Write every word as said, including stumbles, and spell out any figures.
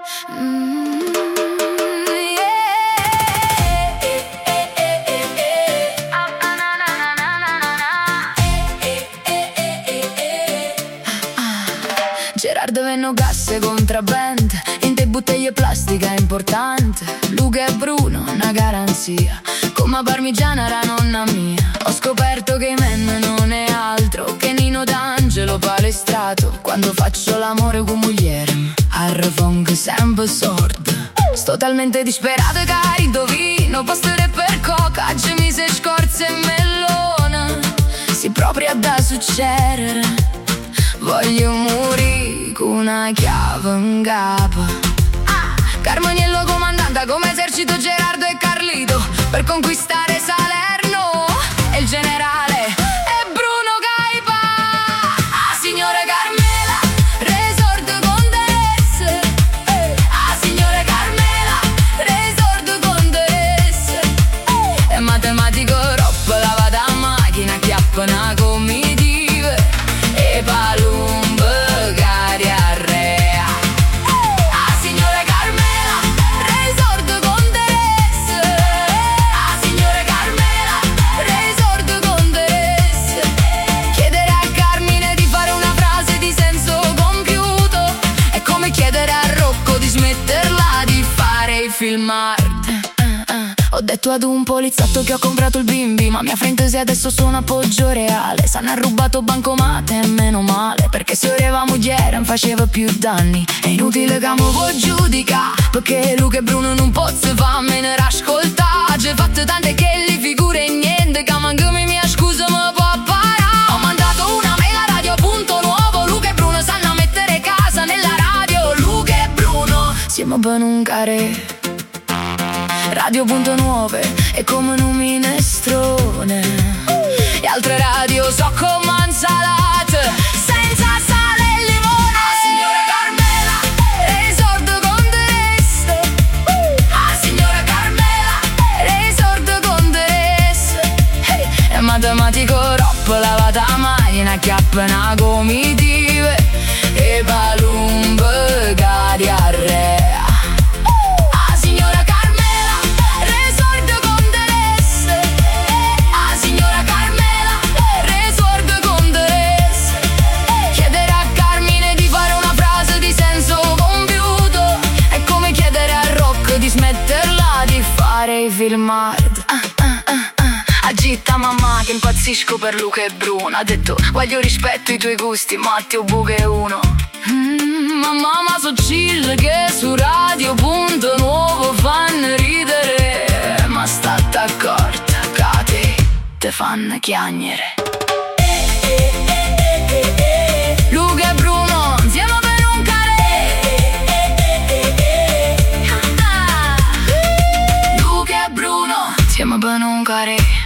Mm, yeah. Gerardo Venno gasse contrabband, in te bottiglie plastica importante. Luca e Bruno, una garanzia, come parmigiana era nonna mia. Ho scoperto che i men non è altro che Nino D'Angelo palestrato. Quando faccio l'amore con moglie, al funk sempre sorda. Sto talmente disperato che indovino, postere per coca, gemise, scorze e melona. Si proprio da succedere, voglio morire con una chiave in capo. ah, Carmaniello comandante come esercito Gerardo e Carlito per conquistare Salerno. E il generale è Bruno Gaipa. Ah, signore Carmela, resort Condesse. Ah, signore Carmela, resort Condesse. È matematico roppa, lavata a macchina, chiappa una comitiva e palumba cari arrea. Ah, signore Carmela, resort Condesse. Ah, signore Carmela, resort Condesse. Chiedere a Carmine di fare una frase di senso compiuto è come chiedere a Rocco di smetterla di fare i film art. Ho detto ad un poliziotto che ho comprato il bimbi, ma mia frentesi adesso sono appoggio reale. S'hanno rubato bancomat e meno male, perché se aveva moglie non faceva più danni. È inutile che mi può giudicare, perché Luca e Bruno non posso farmi ne ascoltare. Già fatto tante che li figure e niente, che manco mi mia scusa mi può parare. Ho mandato una mail a radio punto nuovo, Luca e Bruno sanno mettere casa nella radio. Luca e Bruno siamo per un care. Radio punto nuove è come un minestrone, e altre radio so come insalate senza sale e limone. Ah, signora Carmela, resort Condesse. Ah, signora Carmela, resort Condesse. Hey, è matematico roppa, lavata a macchina, chiappa una comitiva e palumba cari arrea. I film art. ah, ah, ah, ah. Agita mamma che impazzisco per Luca e Bruno. Ha detto voglio rispetto i tuoi gusti, Matteo Buca è uno. mm, Ma mamma so chill che su radio punto nuovo fanno ridere, ma state accorta che te, te fanno chiagnere. Luca e Bruno insieme per un care. Luca e Bruno siamo per un care.